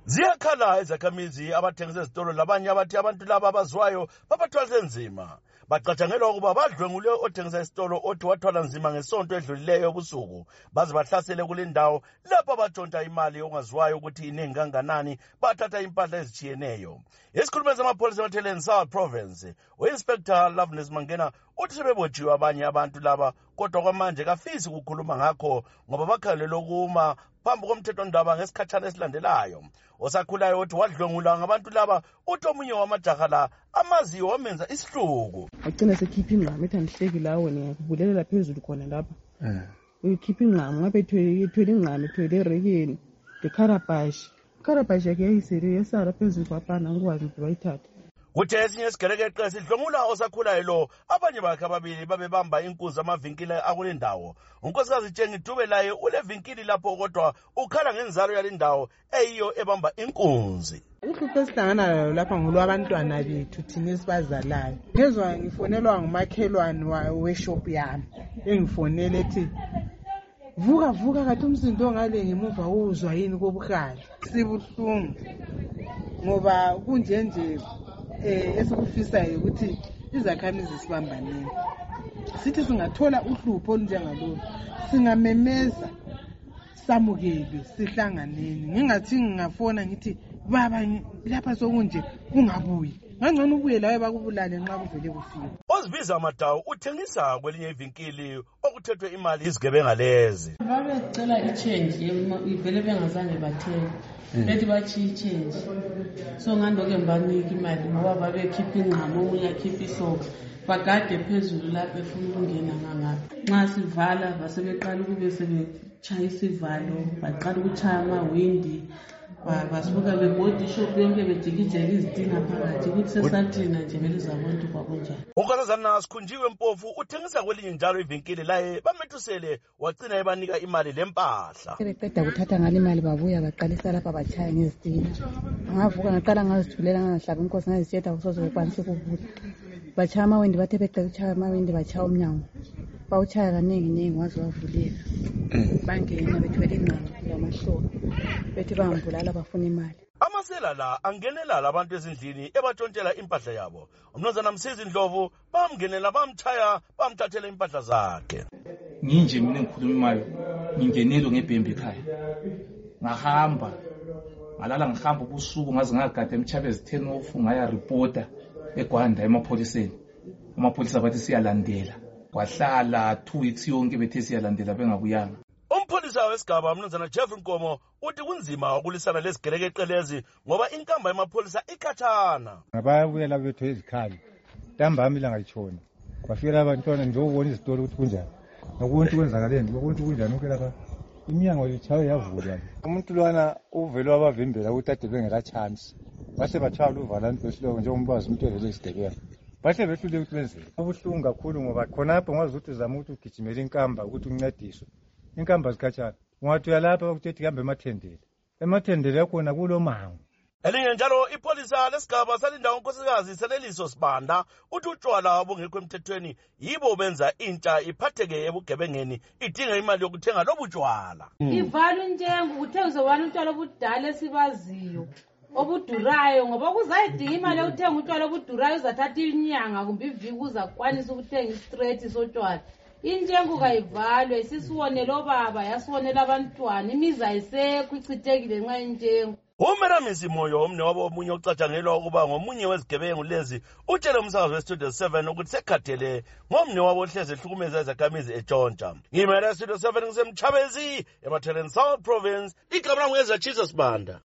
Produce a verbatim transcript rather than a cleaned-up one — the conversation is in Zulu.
Ziyakhala izakhamizi abathengisa ezitolo labanye abathi abantu laba abazwayo babathwalise nzima. Bacatshangelwa ukuba badlwengule othengisa isitolo othi wathwala nzima ngesonto edlulileyo ebusuku baze bahlasele kule ndawo lapho batshontsha imali ongazwayo ukuthi iningi kanganani bathatha impahla ezitshiyeneyo. Isikhulumeli samapholisa eMatheleni South Province, u-Inspector Loveness Mangena uthi sebebotshiwe abanye abantu laba kodwa kwamanje kafisi ukukhuluma ngakho ngoba bakhalelwe ukuma phambi komthethwandaba ngesikhatshana esilandelayo. Osakhulayo uthi wadlwengula ngabantu laba uthi omunye wamajaha la amaziyo wamenza isihluku. Agcina sekhipha ingqama ethi andihleki lawo ngiyakubulelela phezulu khona lapha. Eh. Uyikhipha ingqama ngabe ethwele ethwele ingqama ethwele erekeni lekharabashi. Kharabashi yakhe yayisele yesara phezulu kwapana ngikwazi ukuthi bayithathe. Kuthe esinye isigerekeqe sidlwengula osakhulayo lo abanye bakhe ababili babebamba inkunzi amavinkili akule ndawo. Unkosikazi Tshengidube laye ule vinkili lapho kodwa ukhala ngenzalo yale ndawo eyiyo ebamba inkunzi. Uhlupho esihlangana layo lapha ngolwabantwana bethu thina esibazalayo. Ngezwa ngifonelwa ngumakhelwane weshop yami engifonele ethi vuka vuka kathi umsindo ongale ngemuva uzwa yini kobukhali. Sibuhlungu ngoba kunje nje eh esikufisayo ukuthi izakhamizi sibambaneni. Sithi singathola uhlupho olunjengalolu singamemeza samukele sihlanganeni. Ngingathi ngingafona ngithi baba lapha sokunje kungabuyi ngangcono ubuye lawe bakubulale nxa kuvele kufika. Ozibiza amadawu uthengisa kwelinye ivinkili okuthethwe imali izigebenga lezi. Babecela i-change ivele bengazange bathenge bethi bathi i-change so ngandoke ngibanika imali ngoba babekhipha ingqama omunye akhipha ihloko bagade phezulu lapha efuna ukungena ngangapha. Nxa sivala basebeqala ukube sebetshaya isivalo baqala ukutshaya amawindi basuka bebhodi ishop yonke bejikijela izitina phakathi ukuthi sesathina nje vele zabantu kwakunjani. Unkosazana Sikhunjiwe Mpofu uthengisa kwelinye njalo ivinkili laye bamethusele wagcina ebanika imali lempahla. Beqeda kuthatha ngale imali babuya baqalisa lapha bachaya ngezitina. Ngavuka ngaqala ngazithulela ngangahlaba inkosi ngazitshela usoze bekwanise ukuvuka. Bachaya amawindi bathe beqeda kuchaya amawindi bachaya umnyango. Bawuchaya kaningi ningi waze wavuleka. Bangena bethwele ingqama yamahlobo. Bethi bangibulala bafuna imali. Amasela la angenela labantu ezindlini ebatshontshela impahla yabo. Umnumzana Msizi Ndlovu bamngenela bamchaya bamthathela impahla zakhe. Nginje mina ngikhuluma imayo ngingenelo ngebhembe ekhaya. Ngahamba ngalala ngihamba ubusuku ngaze ngagada emchabezi ten off ngaya reporter eGwanda emapholiseni. Amapholisa bathi siyalandela. Kwahlala two weeks yonke bethe siyalandela bengabuyanga. Umpolisa wesigaba umnumzana Jeff Nkomo uthi kunzima ukulisana lezigerekeqe lezi ngoba inkamba yamapholisa ikhathana. Ngabayabuyela bethu ezikhali. Ntambama ilanga litshona. Kwafika abantwana nje ukubona izitolo ukuthi kunjani. Nokuntu kwenzakaleni, nokuntu kunjani ukela lapha. Iminyango lichawe yavulwa. Umuntu lwana uvelo abavimbela ukuthi ade bengela chance. Base bathwala uvalanti besiloko nje umbazi umuntu evele isidekela. Bahle behlule ukuthi benzele. Ubuhlungu kakhulu ngoba khonapho ngwazi ukuthi uzama ukuthi ugijimele inkamba ukuthi uncediswe. Inkamba zikhathana. Ungathi uyalapha ukuthi kambe emathendele. Emathendele khona kulo mango. Elinye njalo ipolisa lesigaba salinda unkosikazi Seleliso Sibanda uthi utshwala obungekho emthethweni yibo benza intsha iphatheke ebugebengeni idinga imali yokuthenga lobutshwala. Ivala unjengo ukuthengiso wani utshwala obudala esibaziyo obudurayo ngoba kuzayidinga imali yokuthenga utshwala obudurayo uzathatha inyanga kumbe iviki uzakwanisa ukuthenga istraight sotshwala. Injengo kayivalwe sisiwonela obaba yasiwonela abantwana imizi ayisekho ichithekile nxa injengo. Umeramisi Moyo omne wabo omunye ucatshangelwa ukuba ngomunye wezigebengu lezi utshele umsakazo weStudio seven ukuthi sekhathele ngomne wabo ohleze ehlukumeza izakhamizi etshontsha. Ngimele Studio seven ngisemchabezi eMatheleni South Province igama lami ngeza Jesus Banda.